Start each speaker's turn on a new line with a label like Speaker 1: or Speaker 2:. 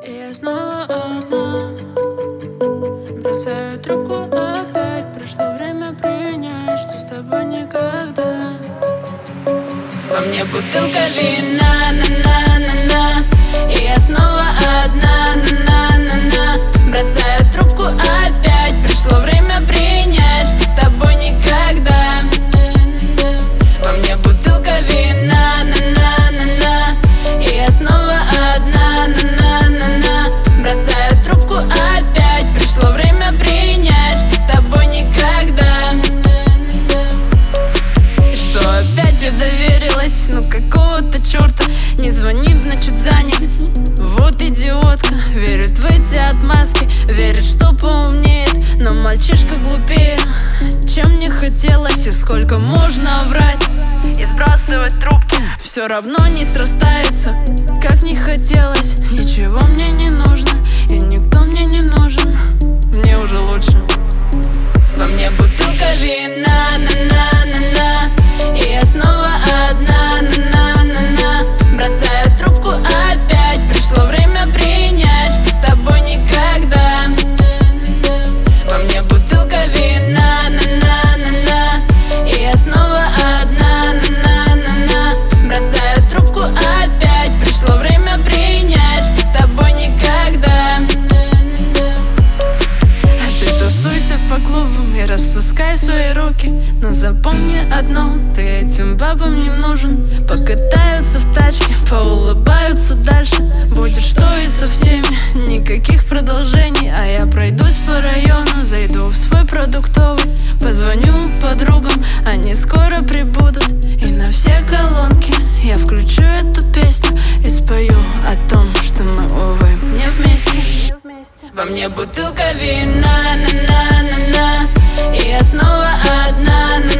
Speaker 1: И я снова одна, бросаю трубку опять. Пришло время принять, что с тобой никогда.
Speaker 2: Во мне бутылка вина, на-на-на-на. И я снова одна, на-на-на-на. Бросаю трубку опять. Пришло время принять, что с тобой никогда. Во мне бутылка вина, на-на-на-на. И я снова одна, на-на-на-на. Бросаю трубку опять. Пришло время принять, что с тобой никогда. И что опять я доверилась, ну какого-то черта. Не звонит, значит занят. Вот идиотка, верит в эти отмазки, верит, что поумнеет, но мальчишка глупее, чем мне хотелось. И сколько можно врать и сбрасывать трубки, все равно не срастается, как не хотелось. Ничего мне не нужно, и никто мне не нужен. Мне уже лучше. Во мне бутылка вина, на-на-на-на. И я снова одна, на-на-на-на. Бросаю трубку опять. Пришло время принять, что с тобой никогда. Во мне бутылка вина, на-на-на-на. И я снова одна, на-на-на-на. Бросаю трубку опять. Пришло время принять, что с тобой никогда. А ты тусуйся по клубам и распускай свои руки, но запомни одно: ты этим бабам не нужен. Покатаются в тачке, поулыбаются дальше. Будет что и со всеми, никаких продолжений. А я пройдусь по району, зайду в свой продуктовый, позвоню подругам, они скоро прибудут. И на все колонки я включу эту песню и спою о том, что мы, увы, не вместе. Во мне бутылка вина, на-на-на-на. И я снова одна,